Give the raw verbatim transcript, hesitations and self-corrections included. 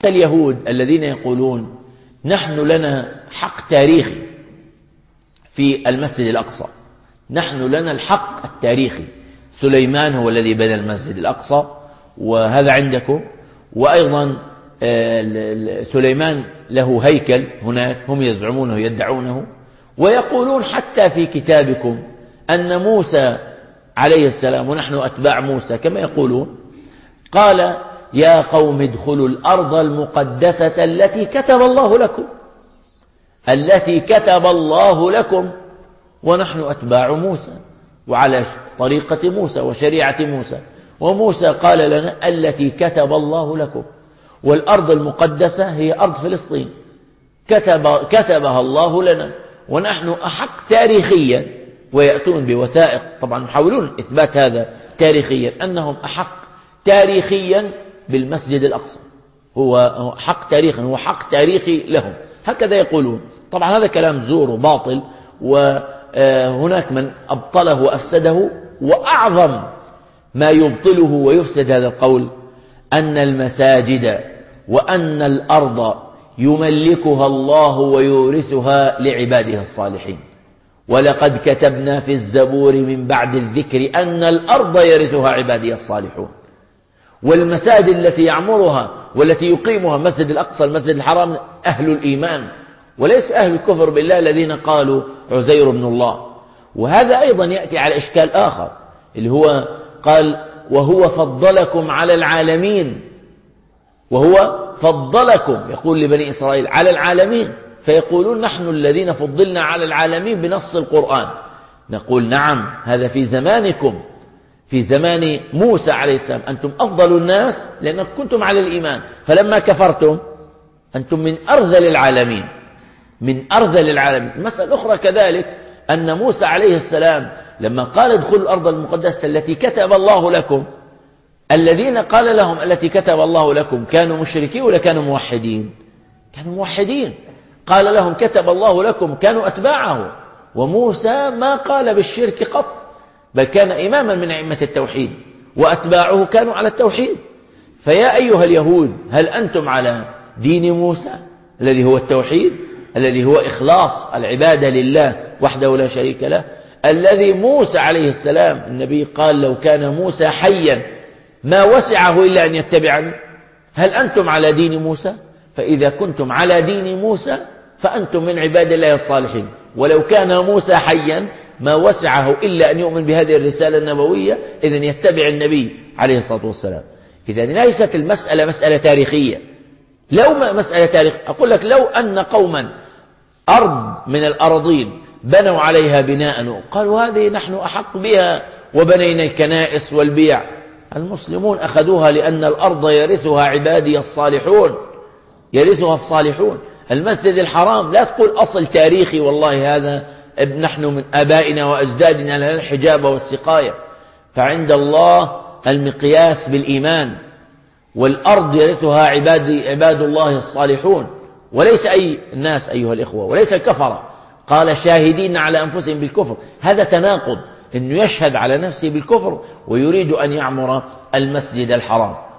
اليهود الذين يقولون نحن لنا حق تاريخي في المسجد الأقصى، نحن لنا الحق التاريخي، سليمان هو الذي بنى المسجد الأقصى وهذا عندكم، وأيضا سليمان له هيكل هناك هم يزعمونه يدعونه، ويقولون حتى في كتابكم أن موسى عليه السلام ونحن أتباع موسى كما يقولون قال يا قوم ادخلوا الأرض المقدسة التي كتب الله لكم، التي كتب الله لكم، ونحن أتباع موسى وعلى طريقة موسى وشريعة موسى، وموسى قال لنا التي كتب الله لكم، والأرض المقدسة هي أرض فلسطين كتب كتبها الله لنا، ونحن أحق تاريخيا، ويأتون بوثائق طبعا يحاولون إثبات هذا تاريخيا أنهم أحق تاريخيا بالمسجد الأقصى، هو حق تاريخا، هو حق تاريخي لهم، هكذا يقولون. طبعا هذا كلام زور وباطل، وهناك من أبطله وأفسده، وأعظم ما يبطله ويفسد هذا القول أن المساجد وأن الأرض يملكها الله ويورثها لعباده الصالحين، ولقد كتبنا في الزبور من بعد الذكر أن الأرض يرثها عبادي الصالحون. والمساجد التي يعمرها والتي يقيمها مسجد الأقصى المسجد الحرام أهل الإيمان، وليس أهل الكفر بالله الذين قالوا عزير بن الله. وهذا أيضا يأتي على إشكال آخر اللي هو قال وهو فضلكم على العالمين، وهو فضلكم يقول لبني إسرائيل على العالمين، فيقولون نحن الذين فضلنا على العالمين بنص القرآن. نقول نعم هذا في زمانكم، في زمان موسى عليه السلام أنتم أفضل الناس لأنكم كنتم على الإيمان، فلما كفرتم أنتم من أرذل العالمين، من أرذل العالمين. المسألة الأخرى كذلك أن موسى عليه السلام لما قال ادخلوا الأرض المقدسة التي كتب الله لكم، الذين قال لهم التي كتب الله لكم كانوا مشركين ولا كانوا موحدين؟ كانوا موحدين. قال لهم كتب الله لكم كانوا أتباعه، وموسى ما قال بالشرك قط، بل كان إماما من أئمة التوحيد وأتباعه كانوا على التوحيد. فيا أيها اليهود هل أنتم على دين موسى الذي هو التوحيد، الذي هو إخلاص العبادة لله وحده لا شريك له، الذي موسى عليه السلام النبي قال لو كان موسى حيا ما وسعه إلا أن يتبعني؟ هل أنتم على دين موسى؟ فإذا كنتم على دين موسى فأنتم من عباد الله الصالحين، ولو كان موسى حيا ما وسعه إلا أن يؤمن بهذه الرسالة النبوية، إذن يتبع النبي عليه الصلاة والسلام. إذن ليست المسألة مسألة تاريخية. لو ما مسألة تاريخ أقول لك لو أن قوما أرض من الأراضين بنوا عليها بناء قالوا هذه نحن أحق بها وبنينا الكنائس والبيع، المسلمون أخذوها لأن الأرض يرثها عبادي الصالحون، يرثها الصالحون. المسجد الحرام لا تقول أصل تاريخي والله هذا نحن من آبائنا وأجدادنا لنا الحجاب والسقاية، فعند الله المقياس بالإيمان، والأرض يرثها عباد, عباد الله الصالحون، وليس أي الناس أيها الإخوة، وليس الكفرة. قال شاهدين على أنفسهم بالكفر، هذا تناقض، أنه يشهد على نفسه بالكفر ويريد أن يعمر المسجد الحرام.